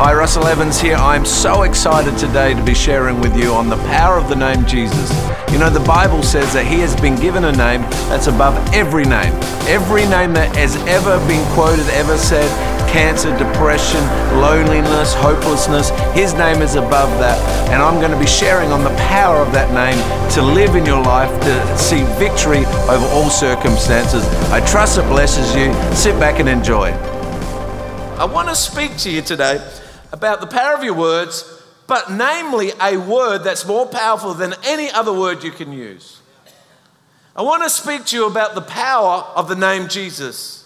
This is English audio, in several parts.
Hi, Russell Evans here. I'm so excited today to be sharing with you on the power of the name Jesus. You know, the Bible says that he has been given a name that's above every name. Every name that has ever been quoted, ever said, cancer, depression, loneliness, hopelessness, his name is above that. And I'm going to be sharing on the power of that name to live in your life, to see victory over all circumstances. I trust it blesses you. Sit back and enjoy. I want to speak to you today about the power of your words, but namely a word that's more powerful than any other word you can use. I want to speak to you about the power of the name Jesus.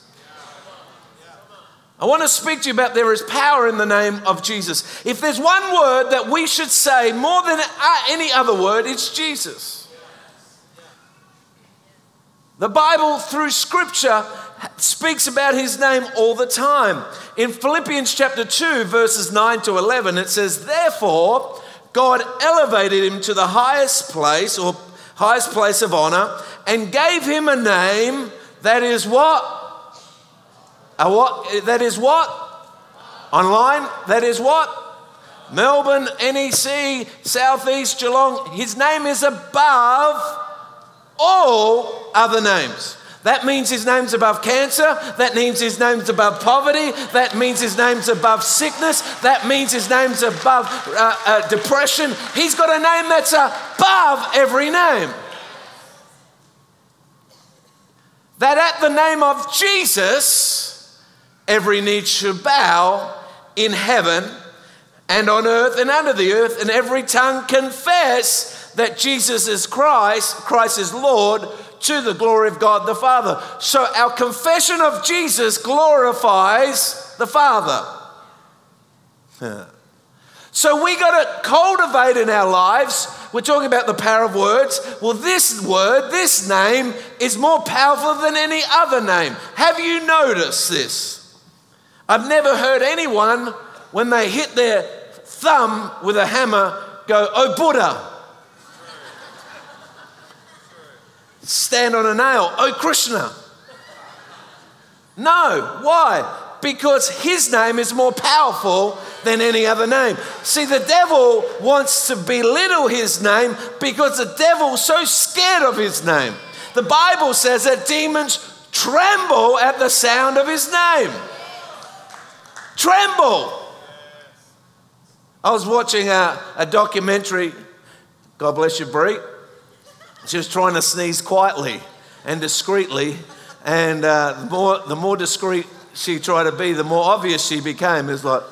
I want to speak to you about there is power in the name of Jesus. If there's one word that we should say more than any other word, it's Jesus. The Bible, through Scripture, speaks about his name all the time. In Philippians chapter 2, verses 9 to 11, it says, "Therefore, God elevated him to the highest place of honor and gave him a name that is what? That is what? Online, that is what? Melbourne, NEC, Southeast, Geelong. His name is above all other names. That means his name's above cancer. That means his name's above poverty. That means his name's above sickness. That means his name's above depression. He's got a name that's above every name. That at the name of Jesus, every knee should bow in heaven and on earth and under the earth, and every tongue confess that Jesus is Christ is Lord, to the glory of God the Father. So our confession of Jesus glorifies the Father. So we got to cultivate in our lives. We're talking about the power of words. Well, this word, this name, is more powerful than any other name. Have you noticed this? I've never heard anyone, when they hit their thumb with a hammer, go, "Oh, Buddha." Stand on a nail, "Oh, Krishna." No, why? Because his name is more powerful than any other name. See, the devil wants to belittle his name because the devil's so scared of his name. The Bible says that demons tremble at the sound of his name. Tremble. I was watching a documentary. God bless you, Brie. She was trying to sneeze quietly and discreetly, and the more discreet she tried to be, the more obvious she became. It's like,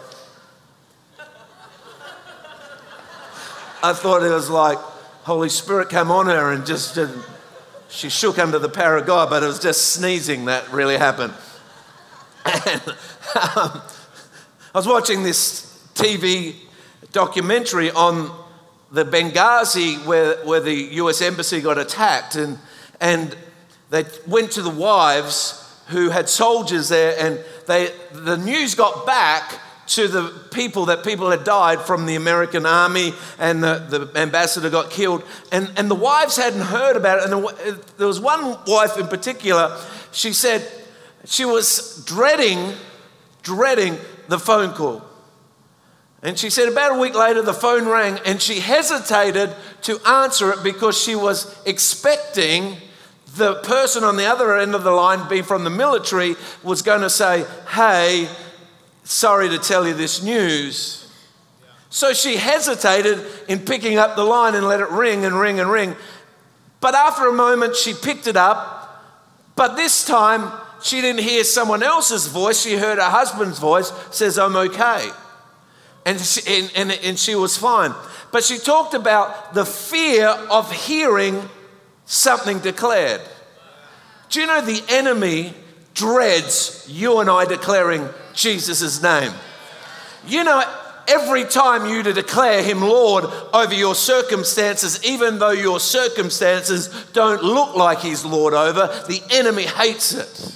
I thought it was like Holy Spirit came on her and just she shook under the power of God, but it was just sneezing that really happened. And I was watching this TV documentary on the Benghazi where the US embassy got attacked, and they went to the wives who had soldiers there, and the news got back to the people had died from the American army, and the ambassador got killed, and the wives hadn't heard about it. And there was one wife in particular. She said she was dreading the phone call. And she said about a week later, the phone rang, and she hesitated to answer it because she was expecting the person on the other end of the line, being from the military, was going to say, "Hey, sorry to tell you this news." So she hesitated in picking up the line and let it ring and ring and ring. But after a moment, she picked it up. But this time, she didn't hear someone else's voice. She heard her husband's voice, says, "I'm okay." And she was fine. But she talked about the fear of hearing something declared. Do you know the enemy dreads you and I declaring Jesus' name? You know, every time you to declare him Lord over your circumstances, even though your circumstances don't look like he's Lord over, the enemy hates it.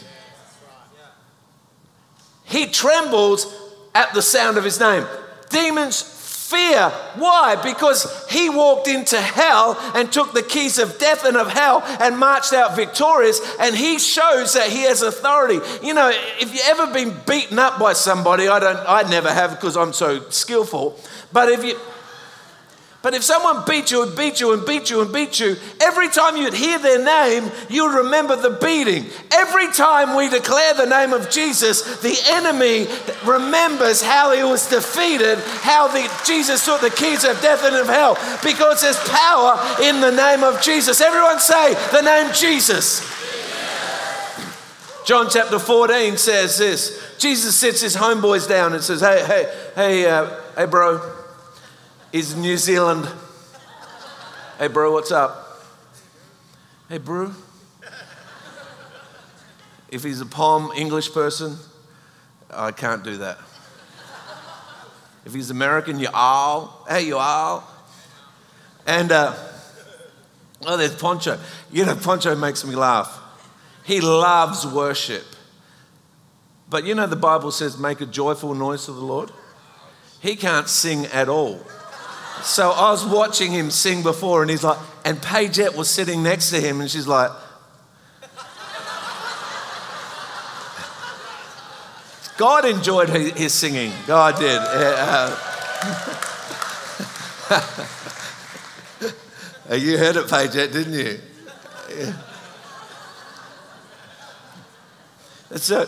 He trembles at the sound of his name. Demons Fear. Why? Because he walked into hell and took the keys of death and of hell and marched out victorious, and he shows that he has authority. You know, if you've ever been beaten up by somebody, I never have because I'm so skillful, but if someone beat you and beat you and beat you and beat you, every time you'd hear their name, you'd remember the beating. Every time we declare the name of Jesus, the enemy remembers how he was defeated, how Jesus took the keys of death and of hell, because there's power in the name of Jesus. Everyone say the name Jesus. John chapter 14 says this. Jesus sits his homeboys down and says, hey, bro. Is New Zealand. Hey, bro, what's up? Hey, bro. If he's a Palm English person, I can't do that. If he's American, you all. Hey, you all. And, there's Poncho. You know, Poncho makes me laugh. He loves worship. But you know, the Bible says, make a joyful noise to the Lord. He can't sing at all. So I was watching him sing before, and he's like, and Paigette was sitting next to him, and she's like, God enjoyed his singing. God did. You heard it, Paigette, didn't you? Yeah. That's it.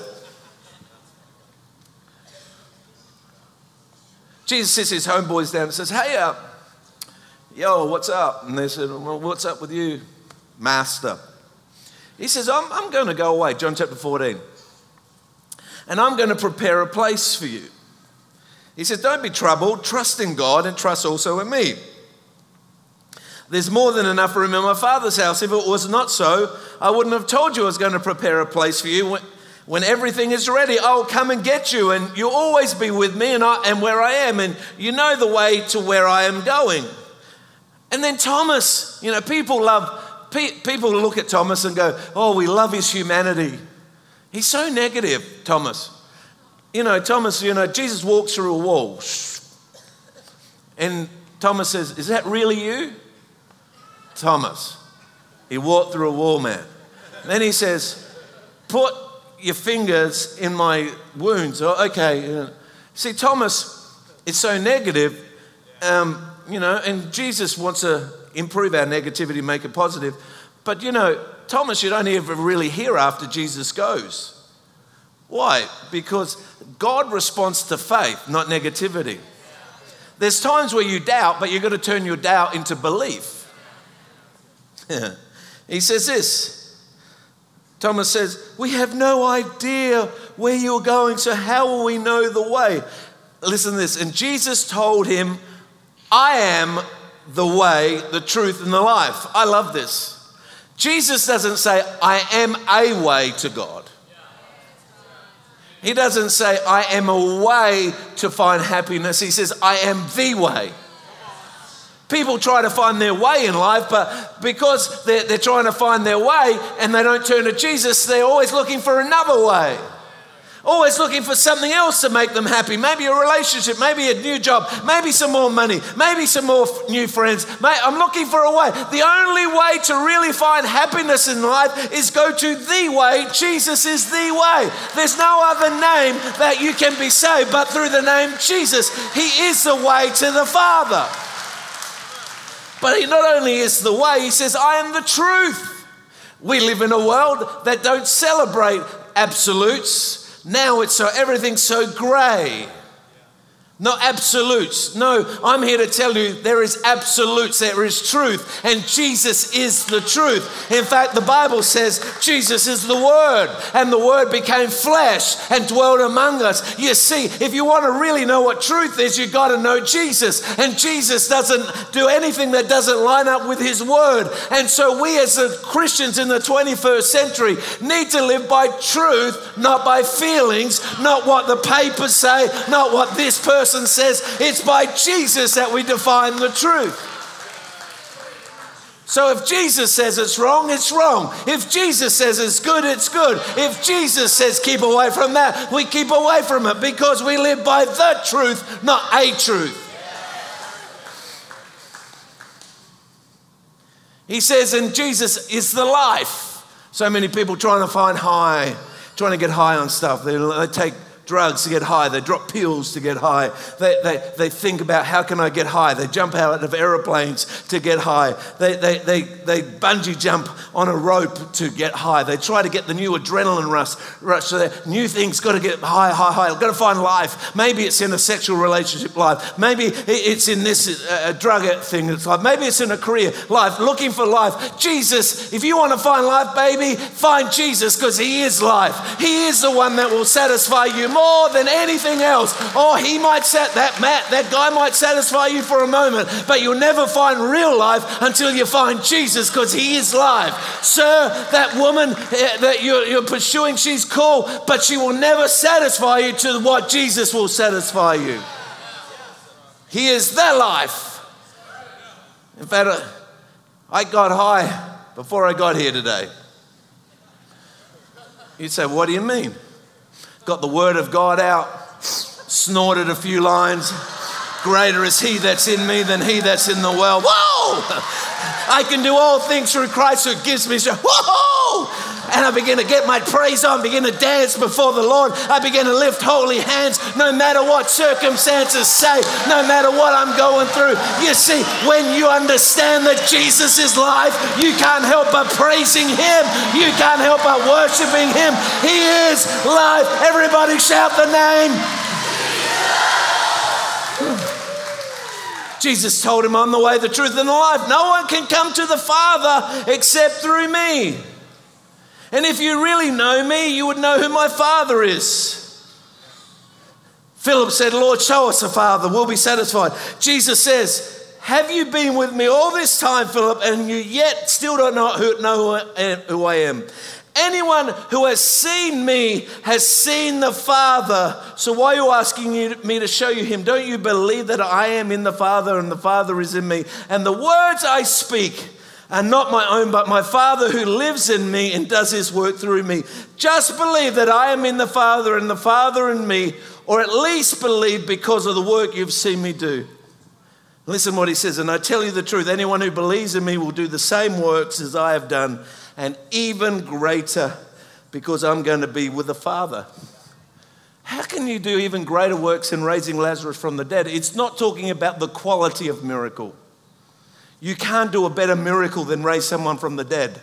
Jesus sits his homeboys down and says, hey, yo, what's up? And they said, well, what's up with you, master? He says, I'm going to go away, John chapter 14, and I'm going to prepare a place for you. He says, don't be troubled, trust in God and trust also in me. There's more than enough room in my Father's house. If it was not so, I wouldn't have told you I was going to prepare a place for you. When everything is ready, I'll come and get you, and you'll always be with me and where I am, and you know the way to where I am going. And then Thomas, you know, people look at Thomas and go, oh, we love his humanity. He's so negative, Thomas. You know, Thomas, Jesus walks through a wall. And Thomas says, is that really you? Thomas, he walked through a wall, man. Then he says, put your fingers in my wounds. Oh, okay. See, Thomas is so negative, and Jesus wants to improve our negativity, make it positive. But, Thomas should only ever really hear after Jesus goes. Why? Because God responds to faith, not negativity. There's times where you doubt, but you've got to turn your doubt into belief. He says this. Thomas says, we have no idea where you're going, so how will we know the way? Listen to this. And Jesus told him, I am the way, the truth, and the life. I love this. Jesus doesn't say, I am a way to God. He doesn't say, I am a way to find happiness. He says, I am the way. People try to find their way in life, but because they're trying to find their way and they don't turn to Jesus, they're always looking for another way. Always looking for something else to make them happy. Maybe a relationship, maybe a new job, maybe some more money, maybe some more new friends. I'm looking for a way. The only way to really find happiness in life is go to the way. Jesus is the way. There's no other name that you can be saved but through the name Jesus. He is the way to the Father. But he not only is the way, he says, I am the truth. We live in a world that don't celebrate absolutes. Now everything's so grey. No absolutes. No, I'm here to tell you there is absolutes, there is truth, and Jesus is the truth. In fact, the Bible says Jesus is the Word, and the Word became flesh and dwelt among us. You see, if you want to really know what truth is, you've got to know Jesus, and Jesus doesn't do anything that doesn't line up with His Word. And so we as Christians in the 21st century need to live by truth, not by feelings, not what the papers say, not what this person says. It's by Jesus that we define the truth. So if Jesus says it's wrong, it's wrong. If Jesus says it's good, it's good. If Jesus says keep away from that, we keep away from it because we live by the truth, not a truth. He says, and Jesus is the life. So many people trying to find high, trying to get high on stuff. They take drugs to get high. They drop pills to get high. They think about, how can I get high? They jump out of aeroplanes to get high. They bungee jump on a rope to get high. They try to get the new adrenaline rush. So new things, got to get high. Got to find life. Maybe it's in a sexual relationship life. Maybe it's in this drug thing. It's like, maybe it's in a career life, looking for life. Jesus, if you want to find life, baby, find Jesus, because he is life. He is the one that will satisfy you more than anything else. Or he might that guy might satisfy you for a moment, but you'll never find real life until you find Jesus, because he is life. Sir, that woman that you're pursuing, she's cool, but she will never satisfy you to what Jesus will satisfy you. He is the life. In fact, I got high before I got here today. You'd say, what do you mean? Got the word of God out, snorted a few lines. Greater is he that's in me than he that's in the world. Whoa! I can do all things through Christ who gives me strength. Whoa! And I begin to get my praise on, begin to dance before the Lord. I begin to lift holy hands no matter what circumstances say, no matter what I'm going through. You see, when you understand that Jesus is life, you can't help but praising him. You can't help but worshiping him. He is life. Everybody shout the name. Jesus told him, I'm the way, the truth, and the life. No one can come to the Father except through me. And if you really know me, you would know who my Father is. Philip said, Lord, show us the Father, we'll be satisfied. Jesus says, have you been with me all this time, Philip, and you yet still don't know who I am? Anyone who has seen me has seen the Father. So why are you asking me to show you him? Don't you believe that I am in the Father and the Father is in me? And the words I speak are not my own, but my Father who lives in me and does his work through me. Just believe that I am in the Father and the Father in me, or at least believe because of the work you've seen me do. Listen what he says, and I tell you the truth, anyone who believes in me will do the same works as I have done, and even greater, because I'm going to be with the Father. How can you do even greater works in raising Lazarus from the dead? It's not talking about the quality of miracle. You can't do a better miracle than raise someone from the dead.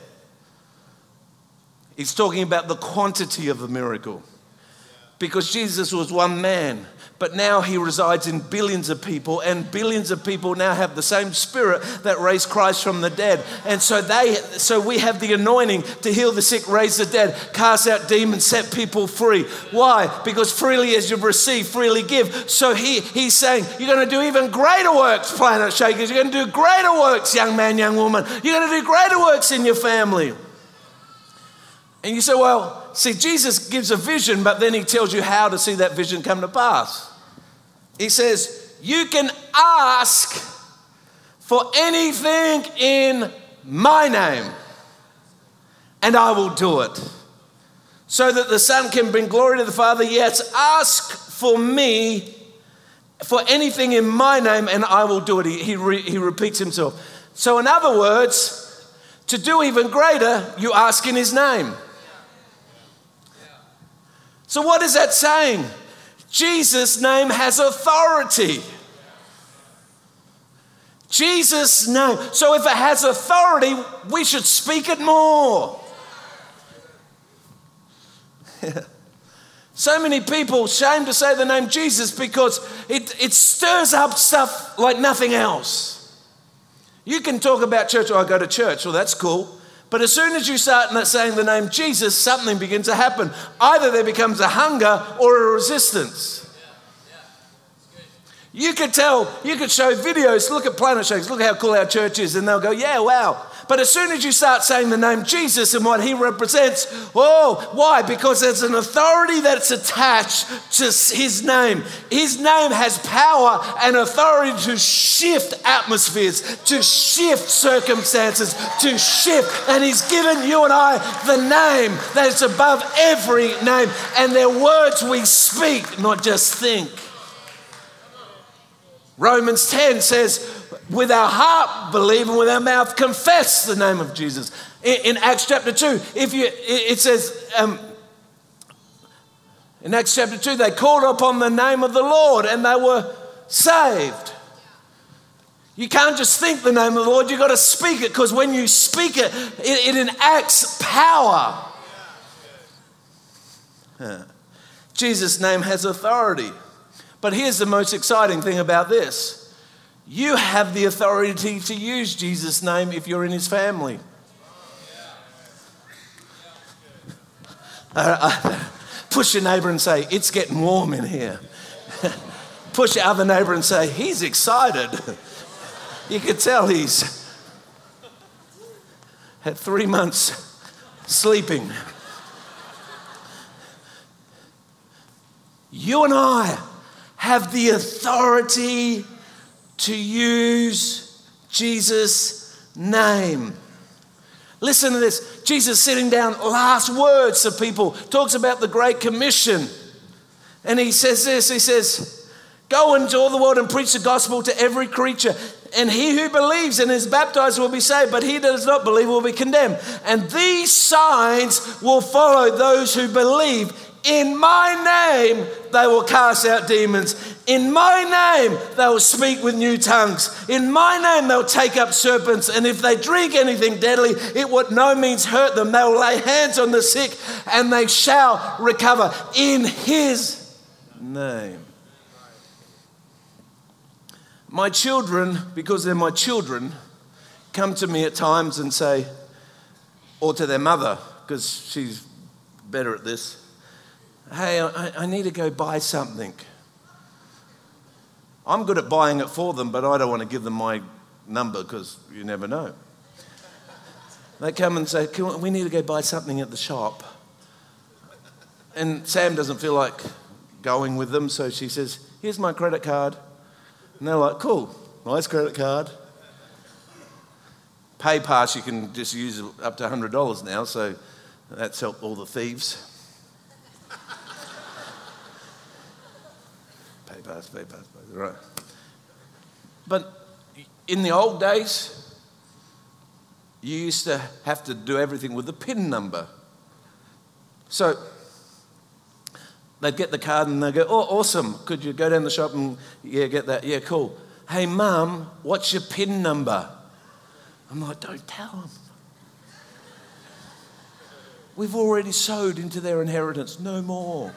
It's talking about the quantity of the miracle. Because Jesus was one man, but now he resides in billions of people, and billions of people now have the same spirit that raised Christ from the dead. And so we have the anointing to heal the sick, raise the dead, cast out demons, set people free. Why? Because freely as you've received, freely give. So he's saying, you're going to do even greater works, Planet Shakers. You're going to do greater works, young man, young woman. You're going to do greater works in your family. And you say, well, see, Jesus gives a vision, but then he tells you how to see that vision come to pass. He says, you can ask for anything in my name, and I will do it. So that the Son can bring glory to the Father. Yes, ask for me for anything in my name, and I will do it. He repeats himself. So in other words, to do even greater, you ask in his name. So what is that saying? Jesus' name has authority. Jesus' name. So if it has authority, we should speak it more. So many people ashamed to say the name Jesus because it stirs up stuff like nothing else. You can talk about church, I go to church, well, that's cool. But as soon as you start saying the name Jesus, something begins to happen. Either there becomes a hunger or a resistance. You could show videos, look at Planet Shakers, look how cool our church is, and they'll go, yeah, wow. But as soon as you start saying the name Jesus and what he represents, oh, why? Because there's an authority that's attached to his name. His name has power and authority to shift atmospheres, to shift circumstances, to shift. And he's given you and I the name that is above every name. And they're words we speak, not just think. Romans 10 says, with our heart believe and with our mouth confess the name of Jesus. In Acts chapter 2, it says, in Acts chapter 2, they called upon the name of the Lord and they were saved. You can't just think the name of the Lord, you've got to speak it, because when you speak it, it enacts power. Jesus' name has authority. But here's the most exciting thing about this. You have the authority to use Jesus' name if you're in his family. Push your neighbour and say, it's getting warm in here. Push your other neighbour and say, he's excited. You could tell he's had 3 months sleeping. You and I have the authority to use Jesus' name. Listen to this. Jesus sitting down, last words to people, talks about the Great Commission. And he says this, he says, go into all the world and preach the gospel to every creature. And he who believes and is baptized will be saved, but he that does not believe will be condemned. And these signs will follow those who believe. In my name, they will cast out demons. In my name, they will speak with new tongues. In my name, they'll take up serpents. And if they drink anything deadly, it would no means hurt them. They will lay hands on the sick and they shall recover in his name. My children, because they're my children, come to me at times and say, or to their mother, because she's better at this, hey, I need to go buy something. I'm good at buying it for them, but I don't want to give them my number because you never know. They come and say, we need to go buy something at the shop. And Sam doesn't feel like going with them, so she says, here's my credit card. And they're like, cool, nice credit card. PayPass, you can just use up to $100 now, so that's helped all the thieves. PayPass, right. But in the old days, you used to have to do everything with the PIN number. So they'd get the card and they'd go, oh, awesome. Could you go down the shop and, get that? Yeah, cool. Hey, Mum, what's your PIN number? I'm like, don't tell them. We've already sowed into their inheritance. No more.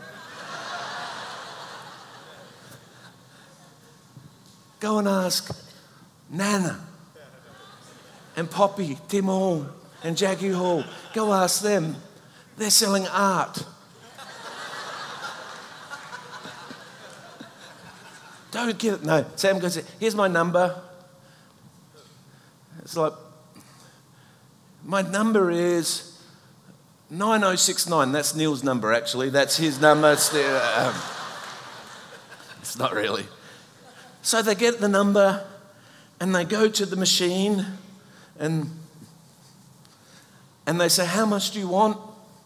Go and ask Nana and Poppy, Tim Hall and Jackie Hall. Go ask them. They're selling art. Don't get it. No, Sam goes, here's my number. It's like, my number is 9069. That's Neil's number, actually. That's his number. It's not really. So they get the number and they go to the machine and they say, how much do you want?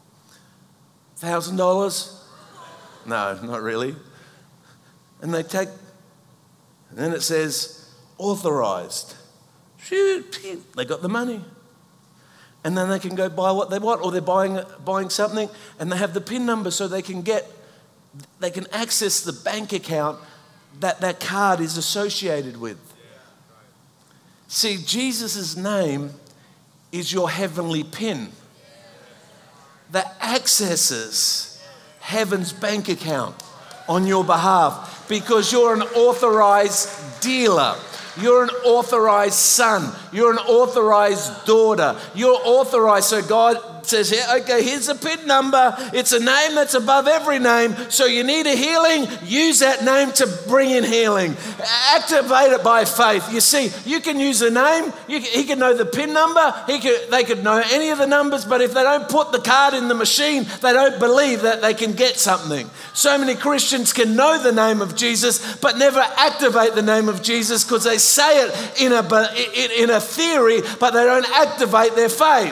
$1,000? No, not really. And they take, and then it says, authorized. They got the money. And then they can go buy what they want, or they're buying something and they have the PIN number so they can access the bank account that card is associated with. See, Jesus' name is your heavenly PIN that accesses heaven's bank account on your behalf, because you're an authorized dealer. You're an authorized son. You're an authorized daughter. You're authorized. So God says, yeah, okay, here's a PIN number. It's a name that's above every name. So you need a healing, use that name to bring in healing. Activate it by faith. You see, you can use a name. He can know the PIN number. They could know any of the numbers, but if they don't put the card in the machine, they don't believe that they can get something. So many Christians can know the name of Jesus, but never activate the name of Jesus because they say it in a theory, but they don't activate their faith.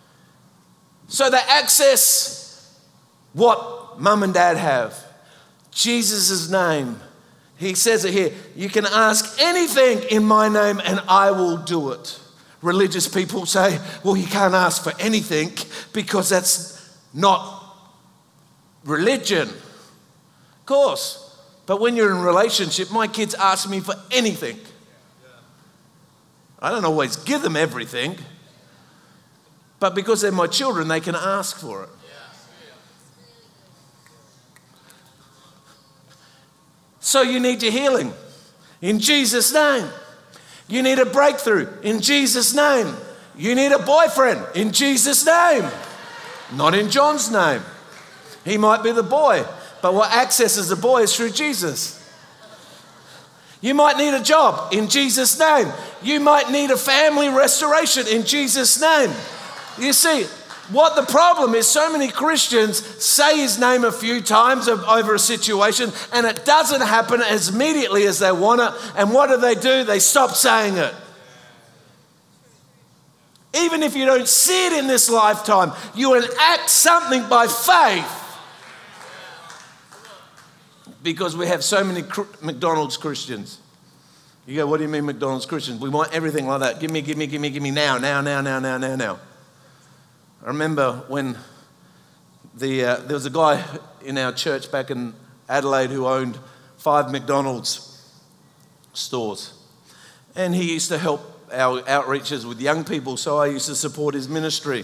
So they access what mum and dad have. Jesus' name. He says it here, you can ask anything in my name and I will do it. Religious people say, well, you can't ask for anything because that's not religion. Of course. But when you're in a relationship, my kids ask me for anything. I don't always give them everything. But because they're my children, they can ask for it. So you need your healing in Jesus' name. You need a breakthrough in Jesus' name. You need a boyfriend in Jesus' name. Not in John's name. He might be the boy, but what accesses the boy is through Jesus. You might need a job in Jesus' name. You might need a family restoration in Jesus' name. You see, what the problem is, so many Christians say his name a few times over a situation and it doesn't happen as immediately as they want it. And what do? They stop saying it. Even if you don't see it in this lifetime, you enact something by faith. Because we have so many McDonald's Christians. You go, what do you mean McDonald's Christians? We want everything like that. Give me now. I remember when there was a guy in our church back in Adelaide who owned 5 McDonald's stores. And he used to help our outreaches with young people, so I used to support his ministry.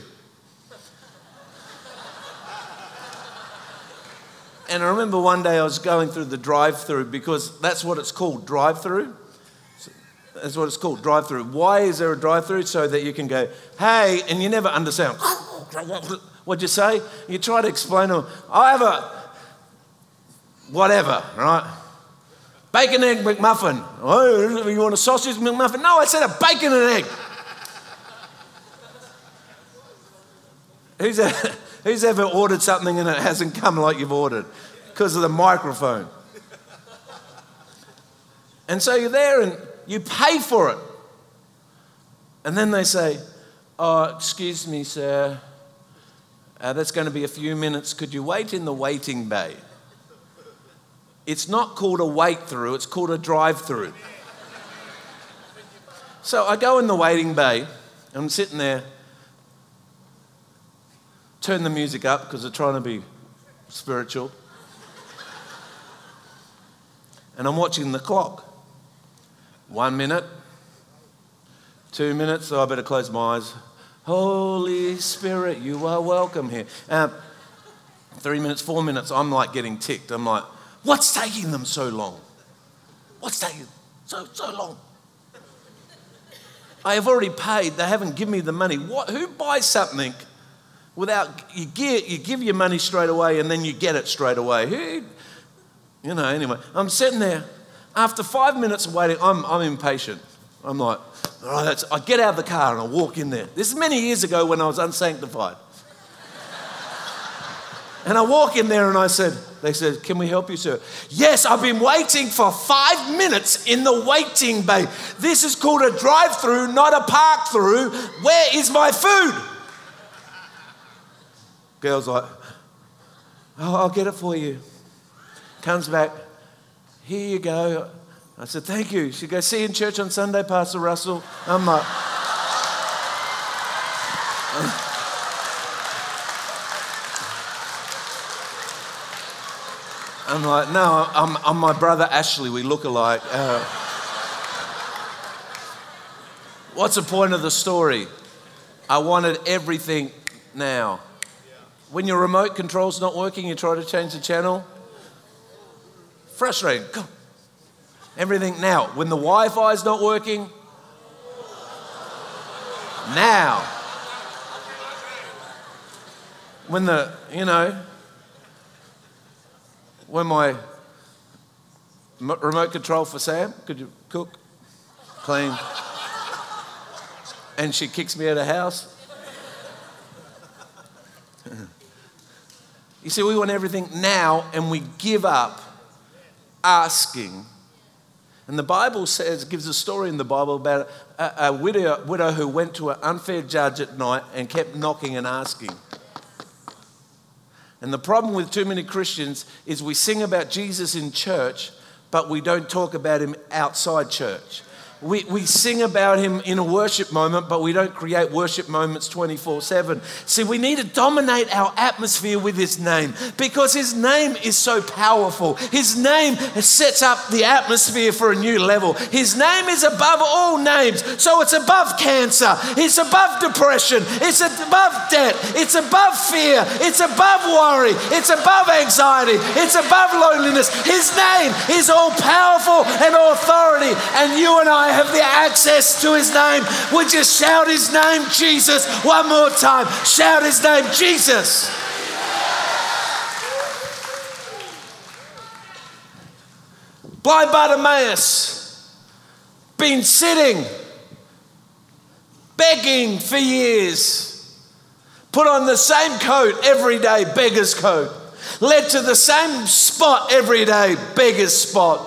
And I remember one day I was going through the drive-through, because that's what it's called, drive-through. That's what it's called, drive-through. Why is there a drive-through? So that you can go, hey, and you never understand. What'd you say? You try to explain to them, I have a whatever, right? Bacon egg McMuffin. Oh, you want a sausage McMuffin? No, I said a bacon and egg. Who's ever ordered something and it hasn't come like you've ordered? Because of the microphone. And so you're there and you pay for it. And then they say, oh, excuse me, sir. That's going to be a few minutes. Could you wait in the waiting bay? It's not called a wait-through, it's called a drive-through. So I go in the waiting bay, I'm sitting there, turn the music up because they're trying to be spiritual. And I'm watching the clock. 1 minute, 2 minutes, so I better close my eyes. Holy Spirit, you are welcome here. 3 minutes, 4 minutes, I'm like getting ticked. I'm like, what's taking them so long? What's taking so long? I have already paid. They haven't given me the money. Who buys something without, you give your money straight away and then you get it straight away? Anyway, I'm sitting there. After 5 minutes of waiting, I'm impatient. I'm like, all right, I get out of the car and I walk in there. This is many years ago when I was unsanctified. And I walk in there and they said, can we help you, sir? Yes, I've been waiting for 5 minutes in the waiting bay. This is called a drive-through, not a park-through. Where is my food? Girl's like, oh, I'll get it for you. Comes back, here you go. I said, thank you. She goes, see you in church on Sunday, Pastor Russell. I'm like, no, I'm my brother Ashley. We look alike. What's the point of the story? I wanted everything now. When your remote control's not working, you try to change the channel. Frustrating. Go. Everything now. When the Wi-Fi's not working, now. When when my remote control for Sam, could you cook, clean, and she kicks me out of the house. You see, we want everything now and we give up asking. And the Bible gives a story in the Bible about a widow who went to an unfair judge at night and kept knocking and asking. And the problem with too many Christians is we sing about Jesus in church, but we don't talk about him outside church. We sing about him in a worship moment, but we don't create worship moments 24/7. See, we need to dominate our atmosphere with his name because his name is so powerful. His name sets up the atmosphere for a new level. His name is above all names. So it's above cancer. It's above depression. It's above debt. It's above fear. It's above worry. It's above anxiety. It's above loneliness. His name is all powerful and authority. And you and I have the access to his name. Would you shout his name, Jesus, one more time? Shout his name, Jesus. Blind Bartimaeus, been sitting, begging for years, put on the same coat every day, beggar's coat, led to the same spot every day, beggar's spot.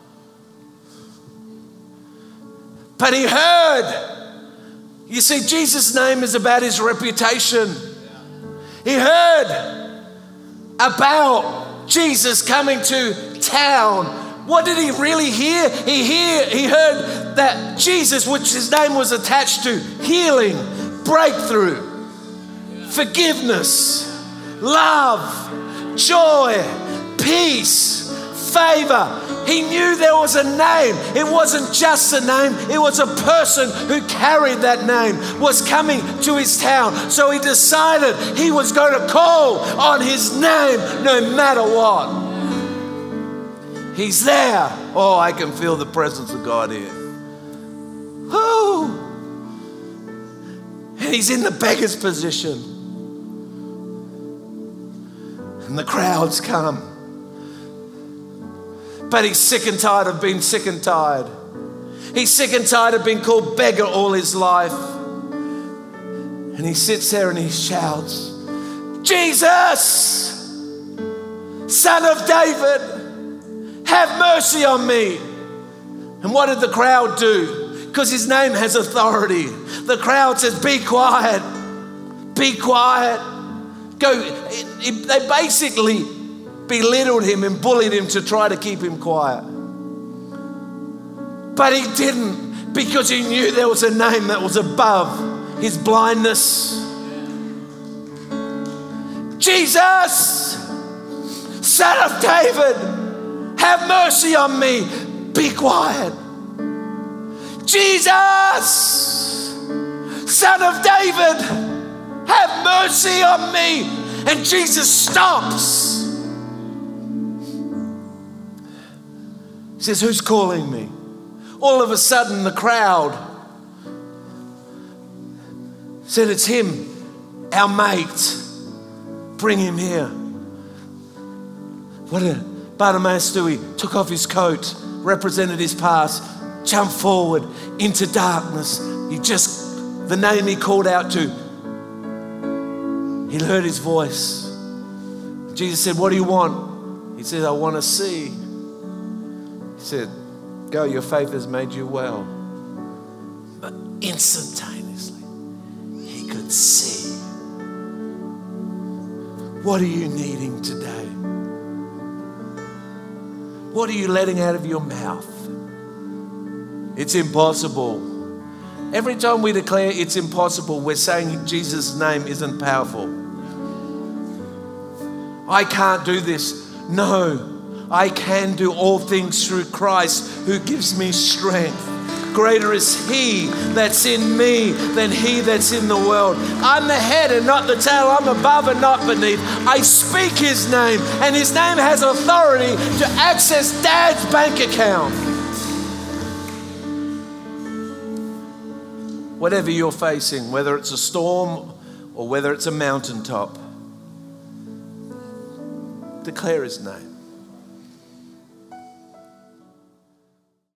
But he heard. You see, Jesus' name is about his reputation. He heard about Jesus coming to town. What did he really hear? He heard that Jesus, which his name was attached to, healing, breakthrough, forgiveness, love, joy, peace, favor. He knew there was a name. It wasn't just a name. It was a person who carried that name, was coming to his town. So he decided he was going to call on his name no matter what. He's there. Oh, I can feel the presence of God here. Woo! And he's in the beggar's position. And the crowds come. But he's sick and tired of being sick and tired. He's sick and tired of being called beggar all his life. And he sits there and he shouts, Jesus, Son of David, have mercy on me. And what did the crowd do? Because his name has authority. The crowd says, be quiet, be quiet. Go. They basically belittled him and bullied him to try to keep him quiet. But he didn't, because he knew there was a name that was above his blindness. Jesus, Son of David, have mercy on me. Be quiet. Jesus, Son of David, have mercy on me. And Jesus stops. He says, who's calling me? All of a sudden, the crowd said, it's him, our mate. Bring him here. What did Bartimaeus do? He took off his coat, represented his past, jumped forward into darkness. The name he called out to, he heard his voice. Jesus said, what do you want? He said, I want to see. He said, go, your faith has made you well. But instantaneously, he could see. What are you needing today? What are you letting out of your mouth? It's impossible. Every time we declare it's impossible, we're saying Jesus' name isn't powerful. I can't do this. No. I can do all things through Christ who gives me strength. Greater is he that's in me than he that's in the world. I'm the head and not the tail. I'm above and not beneath. I speak his name, and his name has authority to access Dad's bank account. Whatever you're facing, whether it's a storm or whether it's a mountaintop, declare his name.